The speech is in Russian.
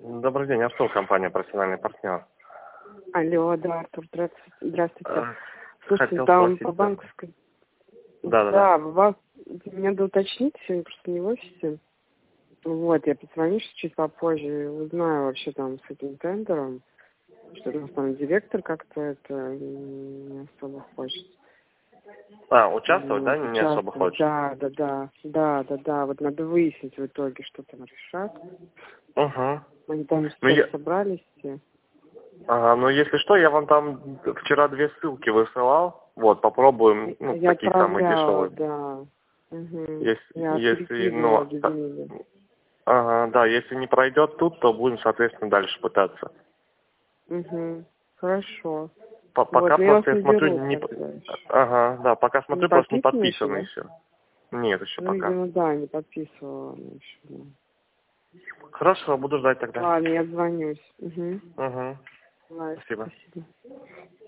Добрый день, Артур, компания «Профессиональный партнер». Алло, да, Артур, здравствуйте. Слушайте, Хотел там спросить, по банковской... Да. Да, вас... Мне надо уточнить, сегодня просто не в офисе. Вот, я позвоню чуть попозже, и узнаю вообще там с этим тендером, что у нас там директор как-то это не особо хочет. Участвовать, да, не особо хочешь? Да. Вот надо выяснить в итоге, что там решат. Угу. Они там все собрались все. Ага, ну если что, я вам там вчера 2 ссылки высылал. Вот, попробуем, Я такие самые отправляла, дешевые. да. Угу. Я Если, перекидывала Людмиле. ага, да, если не пройдет тут, то будем, соответственно, дальше пытаться. Угу. Хорошо. Пока Вот, я вас просто я смотрю, наберу тогда еще. Ага, да, пока Не смотрю, просто не подписаны еще, подписано да? еще. Нет, еще Ну, пока. видимо, да, не подписывала она еще. Да. Хорошо, буду ждать тогда. Ладно, я звонюсь. Угу. Угу. Ладно, Спасибо. спасибо.